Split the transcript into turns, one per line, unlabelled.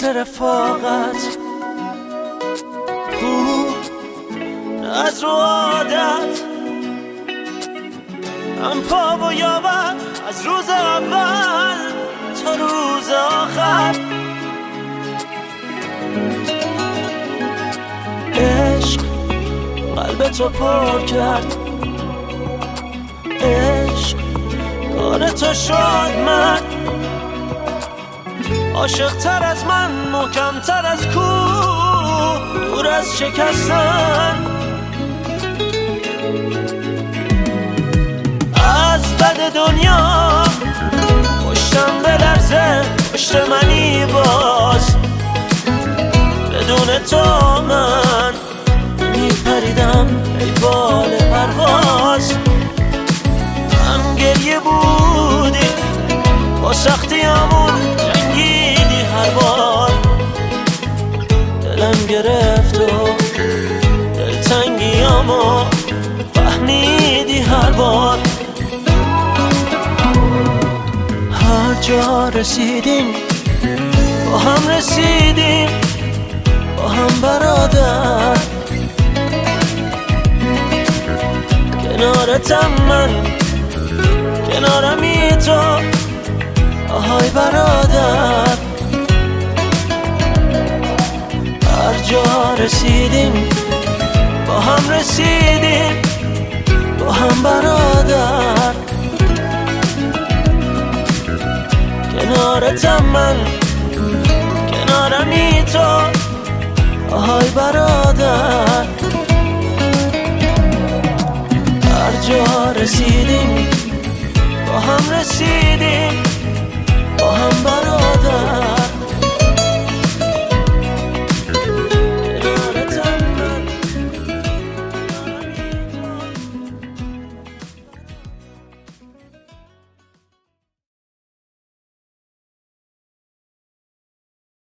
مثل رفاقت خوب از رو عادت هم پا و یابد از روز اول تا روز آخر. عشق قلب تو پر کرد، عشق کار تو شد من عاشق تر از من، محکم تر از کوه، دور از شکستن. از بد دنیا پشتم بلرزه، پشت منی باز بدون تو من میپریدم ای بال پرواز. هم گریه بودی با سختیامون جنگیدی هر بار، دلم گرفت و دلتنگیامو فهمیدی هر بار. هر جا رسیدیم با هم رسیدیم، با هم برادر. کنارتم من، کنارمی تو، آهای برادر. هر جا رسیدیم با هم رسیدیم، با هم برادر. کنارتم من، کنارمی تو، آهای برادر. هر جا رسیدیم با هم رسیدیم، با هم برادر.